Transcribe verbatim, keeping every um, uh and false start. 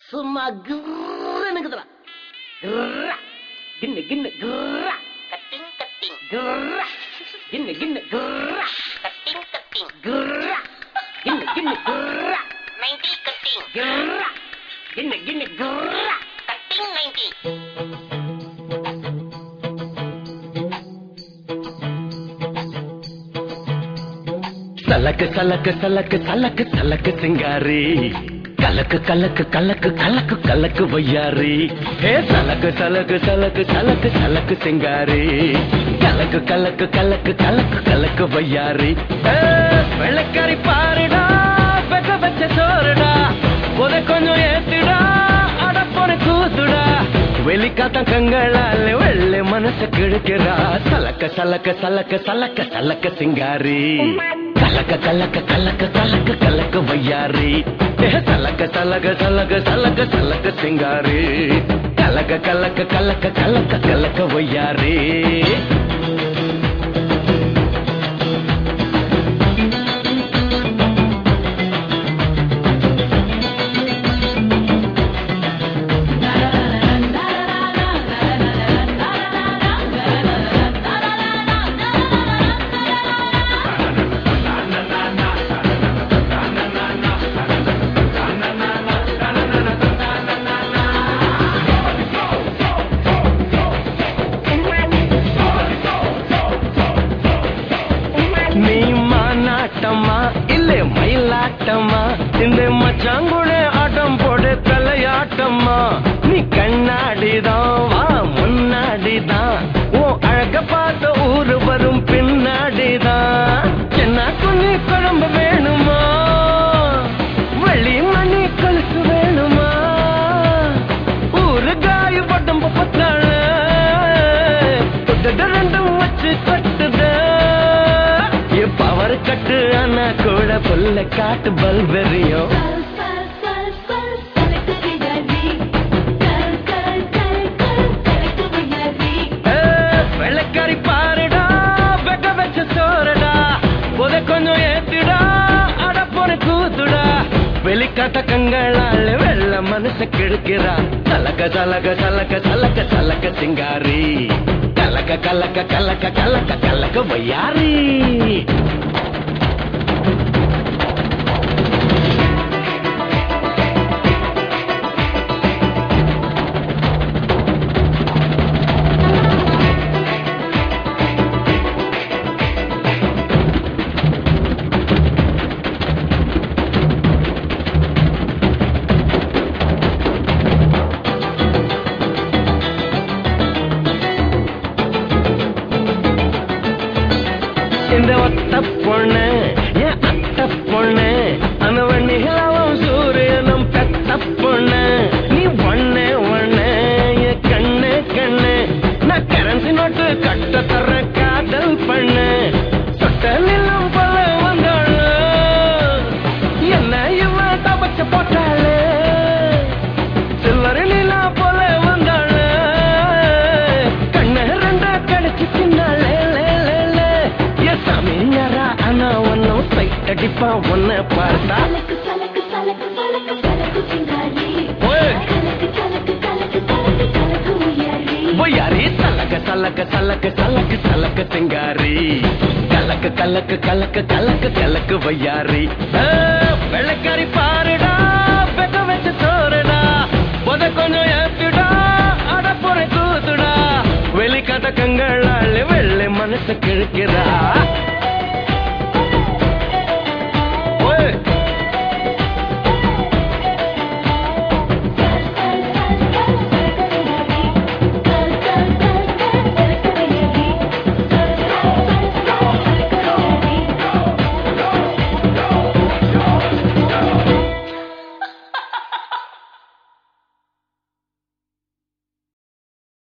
சும்மா கிர்னுக்குதுடா. கிர்ரா கின்னு கின்னு கிர்ரா கட்டிங் கட்டிங் கிர்ரா கின்னு கின்னு கிர்ரா கட்டிங் கட்டிங் கிர்ரா கின்னு கின்னு கிர்ரா நைன்டி கட்டிங் கிர்ரா கின்னு கின்னு கிர்ரா கட்டிங் நைன்டி. சலக்கு சலக்கு சலக்கு சலக்கு சலக்கு சிங்காரி கலக்கு கலக்கு கலக்கு கலக்கு கலக்கு வையாரி. ஹே சலக்கு சலக்கு சலக்கு சலக்கு சலக்கு சிங்காரி கலக்கு கலக்கு கலக்கு கலக்கு கலக்கு வையாரி. வெள்ளக்காரி பாருடா வெக்க வச்ச சோறுடா உத கொஞ்சம் ஏத்துடா அடப்போன கூத்துடா வெளிக்காத்த கங்களால வெள்ளை மனசு கிழக்கிறா. சலக்க சலக்க சலக்க சலக்க சலக்க சிங்காரி கலக்க கலக்க கலக்க கலக்க கலக்க வையாரி. சலக்க சலக சலக சலக சலக்க சிங்காரி கலக்க கலக்க கலக்க கலக்க கலக்க வையாரி. நீ மாநாட்டமா இல்ல மயிலாட்டமா இந்த மச்சாங்குட ஆட்டம் போடு தலையாட்டமா. நீ கண்ணாடிதான் வா முன்னாடிதான் உன் அழக பார்த்த ஊரு வரும் பின்னாடிதான். என்ன துணி குழம்பு வேணுமா வெள்ளி மணி கழுத்து வேணுமா ஊரு காய் பட்டம் பத்தாழ ரெண்டும் வச்சு கட்டுத பவர் கட்டு அண்ணா கூட புல்ல காட்டு பல்பெரியும். வெள்ளக்காரி பாருடா வெக்க வச்ச சோறடா உத கொஞ்சம் ஏத்துடா அடப்போன கூத்துடா வெளிக்காட்ட கங்களால வெள்ள மனச கெடுக்கிறா. சலக்க சலக்க சலக்க சலக்க சலக்க சிங்காரி கலக்க கலக்க கலக்க கலக்க கலக்க வையாரி. இந்த ஒத்த பொண்ணு என் அத்த பொண்ணு அந்த வண்ணிகளாவும் சூரியனும் பெத்த பொண்ணு. நீ ஒண்ணு ஒண்ணு என் கண்ணு கண்ணு நான் கரன்சி நோட்டு கட்ட தர காதல் பண்ணு. சொட்ட நிலம் போல வந்தாளு என்ன இவன் தபச்ச போட்டாளு சில்வர் நிலா போல வந்தாளு கண்ணு ரெண்டா கடிச்சு தின்னாளே. ஆனா ஒன்னும் சைட் அடிப்பா ஒன்ன பார்த்தா பொய்யாரி. சலக்க சலக்க சலக்க சலக்க சலக்க சிங்காரி கலக்க கலக்க கலக்க கலக்க கலக்க வையாரி. வெள்ளக்காரி பாருடா வெக்க வச்ச சோறுடா உத கொஞ்சம் ஏத்துடா அடப்போன கூத்துடா வெளிக்காட்ட கங்களால வெள்ளை மனச கிழக்கிறா.